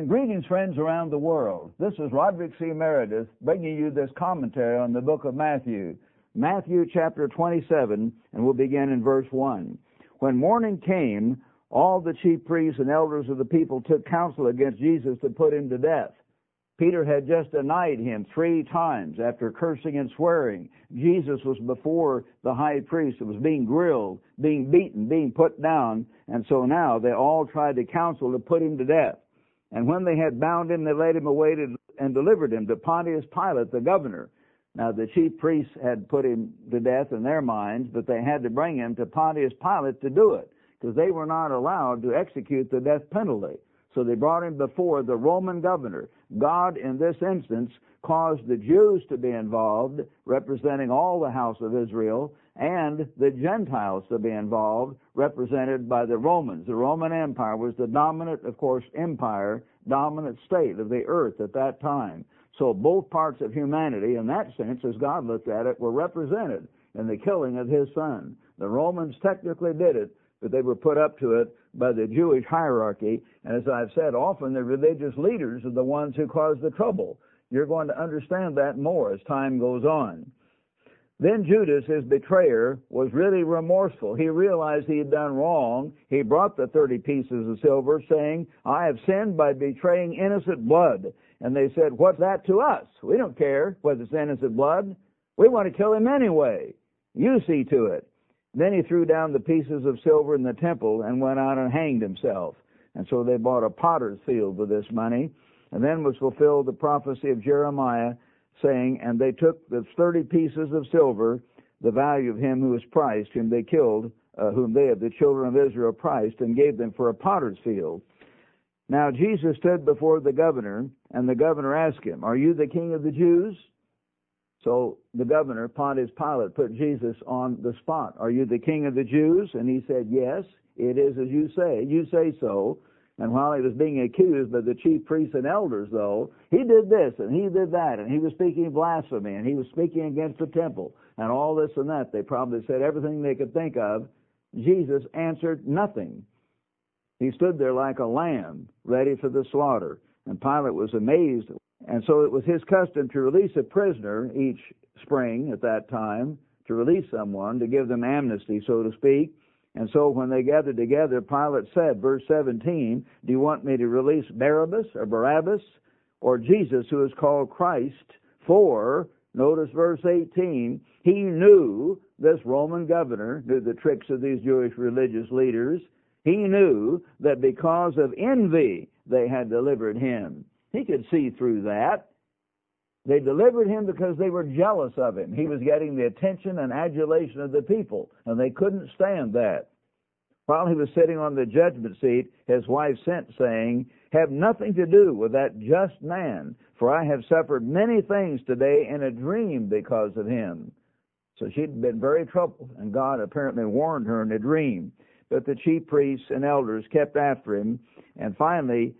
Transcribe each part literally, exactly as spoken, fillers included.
Greetings, friends around the world. This is Roderick C. Meredith bringing you this commentary on the book of Matthew. Matthew chapter twenty-seven, and we'll begin in verse one. When morning came, all the chief priests and elders of the people took counsel against Jesus to put him to death. Peter had just denied him three times after cursing and swearing. Jesus was before the high priest. It was being grilled, being beaten, being put down, and so now they all tried to counsel to put him to death. And when they had bound him, they led him away to, and delivered him to Pontius Pilate, the governor. Now, the chief priests had put him to death in their minds, but they had to bring him to Pontius Pilate to do it, because they were not allowed to execute the death penalty. So they brought him before the Roman governor. God, in this instance, caused the Jews to be involved, representing all the house of Israel, and the Gentiles to be involved, represented by the Romans. The Roman Empire was the dominant, of course, empire, dominant state of the earth at that time. So both parts of humanity, in that sense, as God looked at it, were represented in the killing of his son. The Romans technically did it, but they were put up to it by the Jewish hierarchy. And as I've said, often the religious leaders are the ones who cause the trouble. You're going to understand that more as time goes on. Then Judas, his betrayer, was really remorseful. He realized he had done wrong. He brought the thirty pieces of silver, saying, I have sinned by betraying innocent blood. And they said, what's that to us? We don't care whether it's innocent blood. We want to kill him anyway. You see to it. Then he threw down the pieces of silver in the temple and went out and hanged himself. And so they bought a potter's field with this money. And then was fulfilled the prophecy of Jeremiah, saying, and they took the thirty pieces of silver, the value of him who was priced, whom they killed, uh, whom they of the children of Israel priced, and gave them for a potter's field. Now Jesus stood before the governor, and the governor asked him, are you the king of the Jews? So the governor, Pontius Pilate, put Jesus on the spot. Are you the king of the Jews? And he said, yes, it is as you say. You say so. And while he was being accused by the chief priests and elders, though, he did this and he did that, and he was speaking blasphemy, and he was speaking against the temple, and all this and that. They probably said everything they could think of. Jesus answered nothing. He stood there like a lamb, ready for the slaughter. And Pilate was amazed. And so it was his custom to release a prisoner each spring at that time, to release someone, to give them amnesty, so to speak. And so when they gathered together, Pilate said, verse seventeen, do you want me to release Barabbas or Barabbas or Jesus, who is called Christ? For, notice verse eighteen, he knew, this Roman governor knew the tricks of these Jewish religious leaders. He knew that because of envy they had delivered him. He could see through that. They delivered him because they were jealous of him. He was getting the attention and adulation of the people, and they couldn't stand that. While he was sitting on the judgment seat, his wife sent, saying, have nothing to do with that just man, for I have suffered many things today in a dream because of him. So she'd been very troubled, and God apparently warned her in a dream. But the chief priests and elders kept after him, and finally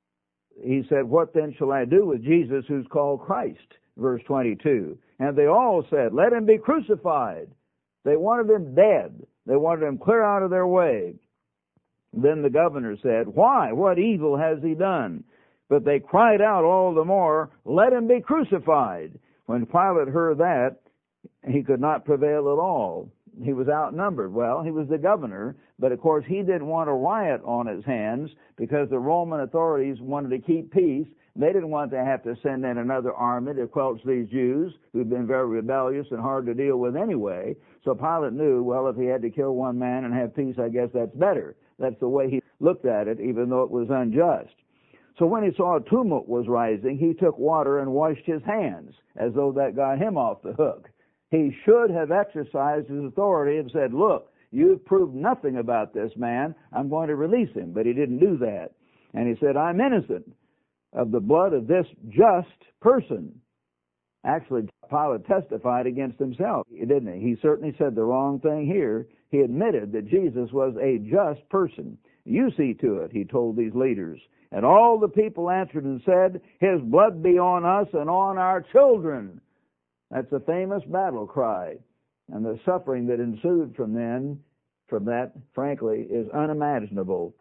he said, what then shall I do with Jesus who's called Christ? Verse twenty-two. And they all said, let him be crucified. They wanted him dead. They wanted him clear out of their way. Then the governor said, why? What evil has he done? But they cried out all the more, let him be crucified. When Pilate heard that, he could not prevail at all. He was outnumbered. Well, he was the governor, but of course he didn't want a riot on his hands because the Roman authorities wanted to keep peace. They didn't want to have to send in another army to quench these Jews who'd been very rebellious and hard to deal with anyway. So Pilate knew, well, if he had to kill one man and have peace, I guess that's better. That's the way he looked at it, even though it was unjust. So when he saw a tumult was rising, he took water and washed his hands, as though that got him off the hook. He should have exercised his authority and said, look, you've proved nothing about this man. I'm going to release him. But he didn't do that. And he said, I'm innocent of the blood of this just person. Actually, Pilate testified against himself, didn't he? He certainly said the wrong thing here. He admitted that Jesus was a just person. You see to it, he told these leaders. And all the people answered and said, his blood be on us and on our children. That's a famous battle cry. And the suffering that ensued from then, from that, frankly, is unimaginable.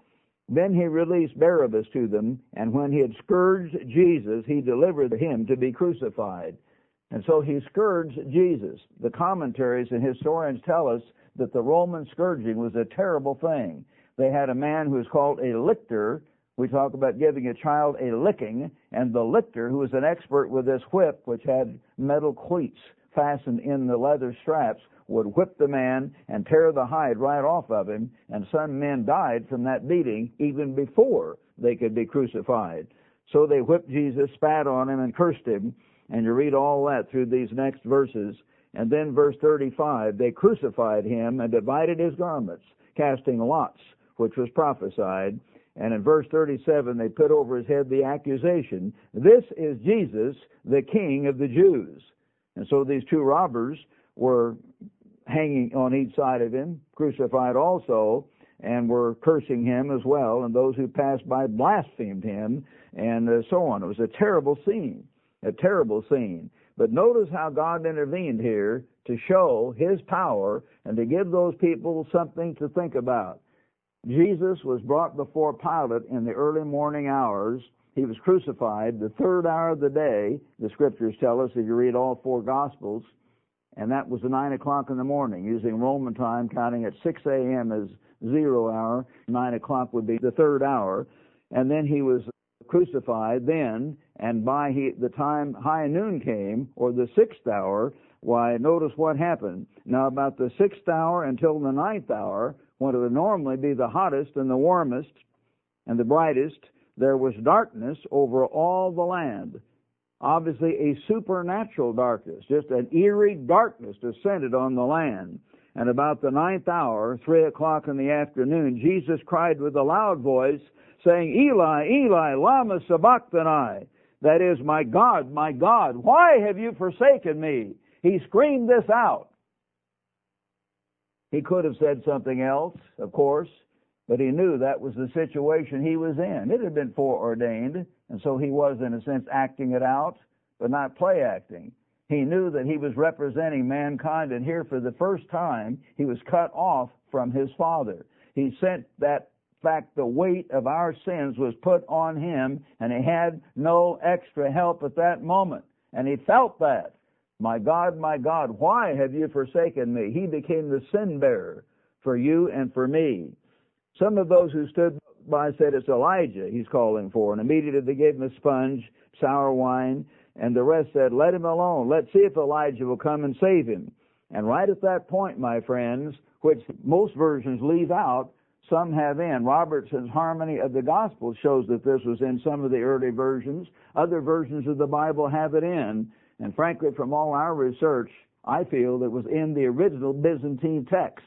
Then he released Barabbas to them, and when he had scourged Jesus, he delivered him to be crucified. And so he scourged Jesus. The commentaries and historians tell us that the Roman scourging was a terrible thing. They had a man who was called a lictor. We talk about giving a child a licking, and the lictor, who was an expert with this whip, which had metal cleats fastened in the leather straps, would whip the man and tear the hide right off of him, and some men died from that beating even before they could be crucified. So they whipped Jesus, spat on him, and cursed him, and you read all that through these next verses. And then verse thirty-five, they crucified him and divided his garments, casting lots, which was prophesied. And in verse thirty-seven, they put over his head the accusation, "This is Jesus, the King of the Jews." And so these two robbers were hanging on each side of him, crucified also, and were cursing him as well, and those who passed by blasphemed him, and uh, so on. It was a terrible scene, a terrible scene. But notice how God intervened here to show his power and to give those people something to think about. Jesus was brought before Pilate in the early morning hours. He was crucified the third hour of the day, the scriptures tell us if you read all four Gospels, and that was the nine o'clock in the morning, using Roman time, counting at six a.m. as zero hour. Nine o'clock would be the third hour. And then he was crucified then, and by he, the time high noon came, or the sixth hour, why, notice what happened. Now, about the sixth hour until the ninth hour, when it would normally be the hottest and the warmest and the brightest, there was darkness over all the land. Obviously a supernatural darkness, just an eerie darkness descended on the land. And about the ninth hour, three o'clock in the afternoon, Jesus cried with a loud voice, saying, "Eli, Eli, lama sabachthani." That is, "My God, my God, why have you forsaken me?" He screamed this out. He could have said something else, of course, but he knew that was the situation he was in. It had been foreordained, and so he was, in a sense, acting it out, but not play acting. He knew that he was representing mankind, and here for the first time, he was cut off from his Father. He sent that fact, the weight of our sins was put on him, and he had no extra help at that moment. And he felt that. "My God, my God, why have you forsaken me?" He became the sin bearer for you and for me. Some of those who stood by said, "It's Elijah he's calling for." And immediately they gave him a sponge, sour wine, and the rest said, "Let him alone. Let's see if Elijah will come and save him." And right at that point, my friends, which most versions leave out, some have in. Robertson's Harmony of the Gospel shows that this was in some of the early versions. Other versions of the Bible have it in. And frankly, from all our research, I feel it was in the original Byzantine text.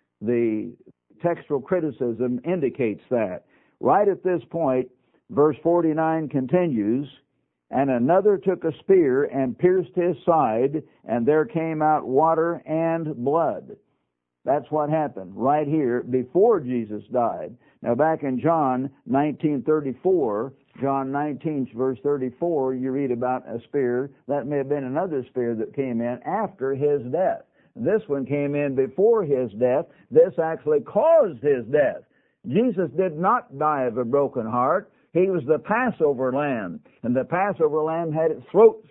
The textual criticism indicates that. Right at this point, verse forty-nine continues, "And another took a spear and pierced his side, and there came out water and blood." That's what happened right here before Jesus died. Now back in John nineteen thirty-four, John nineteen verse thirty-four, you read about a spear. That may have been another spear that came in after his death. This one came in before his death. This actually caused his death. Jesus did not die of a broken heart. He was the Passover lamb, and the Passover lamb had its throat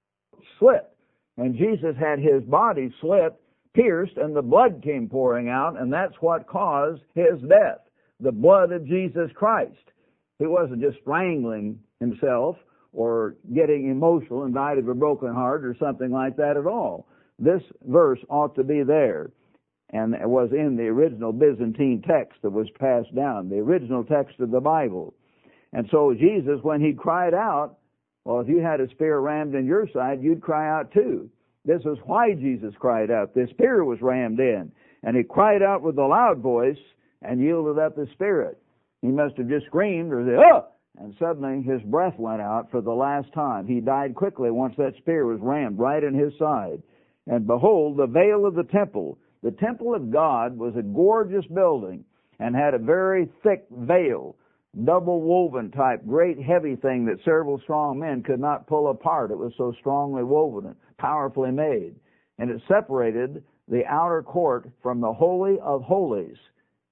slit, and Jesus had his body slit, pierced, and the blood came pouring out, and that's what caused his death, the blood of Jesus Christ. He wasn't just strangling himself or getting emotional and died of a broken heart or something like that at all. This verse ought to be there, and it was in the original Byzantine text that was passed down, the original text of the Bible. And so Jesus, when he cried out, well, if you had a spear rammed in your side, you'd cry out too. This is why Jesus cried out. The spear was rammed in, and he cried out with a loud voice and yielded up his spirit. He must have just screamed or said, "Oh!" And suddenly his breath went out for the last time. He died quickly once that spear was rammed right in his side. And behold, the veil of the temple. The temple of God was a gorgeous building and had a very thick veil, double woven type, great heavy thing that several strong men could not pull apart. It was so strongly woven and powerfully made. And it separated the outer court from the Holy of Holies.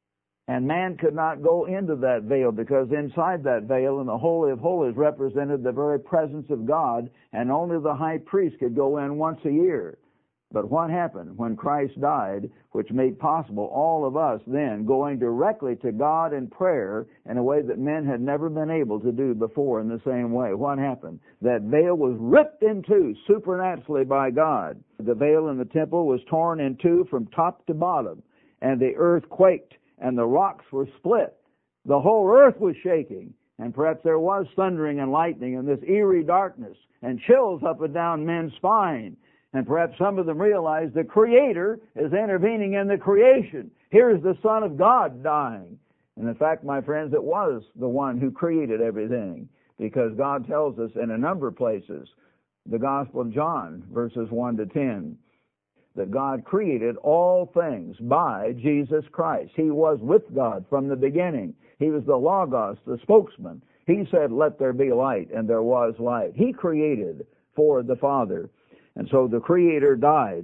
And man could not go into that veil, because inside that veil in the Holy of Holies represented the very presence of God, and only the high priest could go in once a year. But what happened when Christ died, which made possible all of us then going directly to God in prayer in a way that men had never been able to do before in the same way? What happened? That veil was ripped in two supernaturally by God. The veil in the temple was torn in two from top to bottom, and the earth quaked, and the rocks were split. The whole earth was shaking, and perhaps there was thundering and lightning and this eerie darkness and chills up and down men's spine. And perhaps some of them realized the Creator is intervening in the creation. Here's the Son of God dying. And in fact, my friends, it was the one who created everything, because God tells us in a number of places, the Gospel of John, verses one to ten, that God created all things by Jesus Christ. He was with God from the beginning. He was the Logos, the spokesman. He said, "Let there be light," and there was light. He created for the Father. And so the Creator died,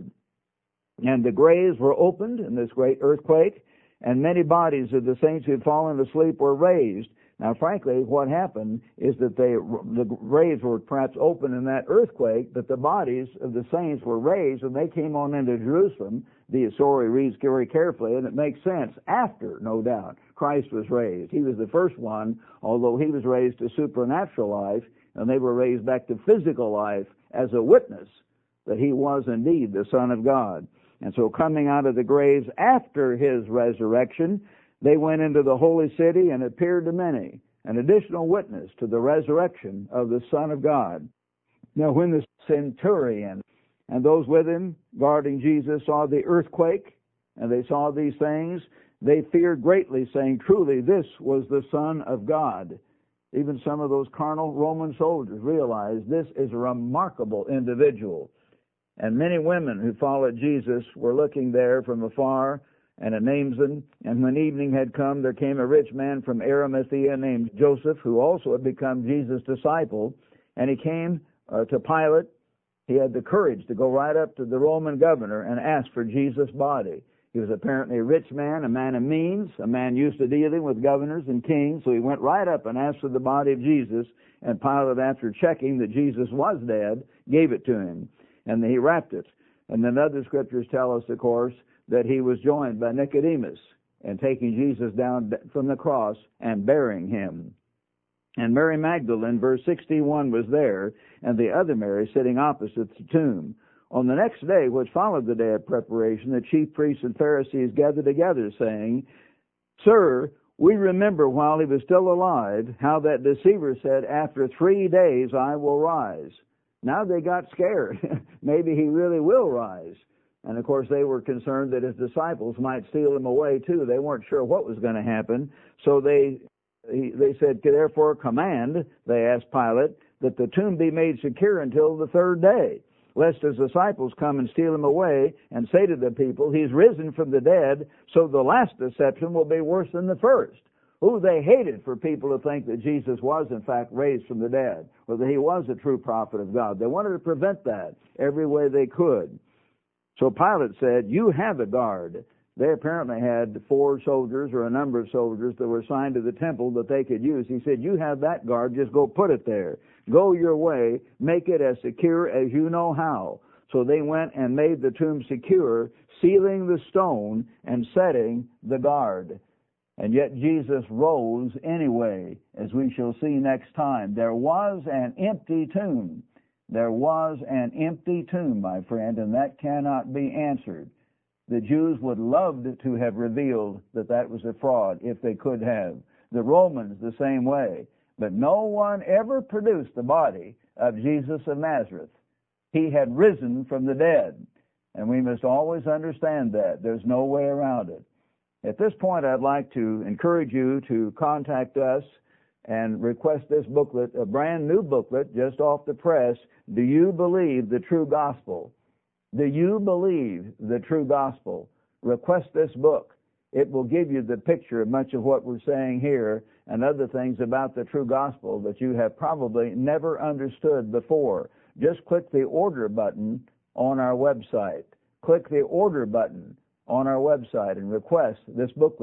and the graves were opened in this great earthquake, and many bodies of the saints who had fallen asleep were raised. Now, frankly, what happened is that they, the graves were perhaps open in that earthquake, but the bodies of the saints were raised, and they came on into Jerusalem. The story reads very carefully, and it makes sense after, no doubt, Christ was raised. He was the first one, although he was raised to supernatural life, and they were raised back to physical life as a witness that he was indeed the Son of God. And so coming out of the graves after his resurrection, they went into the holy city and appeared to many, an additional witness to the resurrection of the Son of God. Now when the centurion and those with him guarding Jesus saw the earthquake, and they saw these things, they feared greatly, saying, "Truly this was the Son of God." Even some of those carnal Roman soldiers realized this is a remarkable individual. And many women who followed Jesus were looking there from afar, and it names them. And when evening had come, there came a rich man from Arimathea named Joseph, who also had become Jesus' disciple. And he came uh, to Pilate. He had the courage to go right up to the Roman governor and ask for Jesus' body. He was apparently a rich man, a man of means, a man used to dealing with governors and kings. So he went right up and asked for the body of Jesus. And Pilate, after checking that Jesus was dead, gave it to him. And he wrapped it. And then other scriptures tell us, of course, that he was joined by Nicodemus in taking Jesus down from the cross and burying him. And Mary Magdalene, verse sixty-one, was there, and the other Mary sitting opposite the tomb. On the next day, which followed the day of preparation, the chief priests and Pharisees gathered together, saying, "Sir, we remember while he was still alive how that deceiver said, 'After three days I will rise.'" Now they got scared. Maybe he really will rise. And of course they were concerned that his disciples might steal him away too. They weren't sure what was going to happen. So they they said, "Therefore command," they asked Pilate, "that the tomb be made secure until the third day, lest his disciples come and steal him away and say to the people, 'He's risen from the dead,' so the last deception will be worse than the first." Ooh, they hated for people to think that Jesus was, in fact, raised from the dead, or that he was a true prophet of God. They wanted to prevent that every way they could. So Pilate said, "You have a guard." They apparently had four soldiers or a number of soldiers that were assigned to the temple that they could use. He said, "You have that guard, just go put it there. Go your way, make it as secure as you know how." So they went and made the tomb secure, sealing the stone and setting the guard. And yet Jesus rose anyway, as we shall see next time. There was an empty tomb. There was an empty tomb, my friend, and that cannot be answered. The Jews would love to have revealed that that was a fraud if they could have. The Romans the same way. But no one ever produced the body of Jesus of Nazareth. He had risen from the dead. And we must always understand that. There's no way around it. At this point, I'd like to encourage you to contact us and request this booklet, a brand new booklet just off the press. Do you believe the true gospel? Do you believe the true gospel? Request this book. It will give you the picture of much of what we're saying here and other things about the true gospel that you have probably never understood before. Just click the order button on our website. Click the order button on our website and request this booklet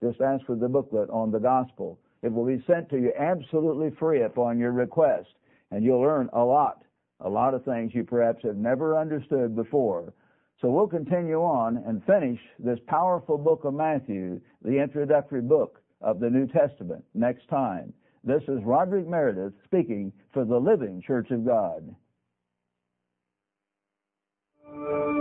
just ask for the booklet on the gospel. It will be sent to you absolutely free upon your request, and you'll learn a lot, a lot of things you perhaps have never understood before. So we'll continue on and finish this powerful book of Matthew, the introductory book of the New Testament, next time. This is Roderick Meredith speaking for the Living Church of God.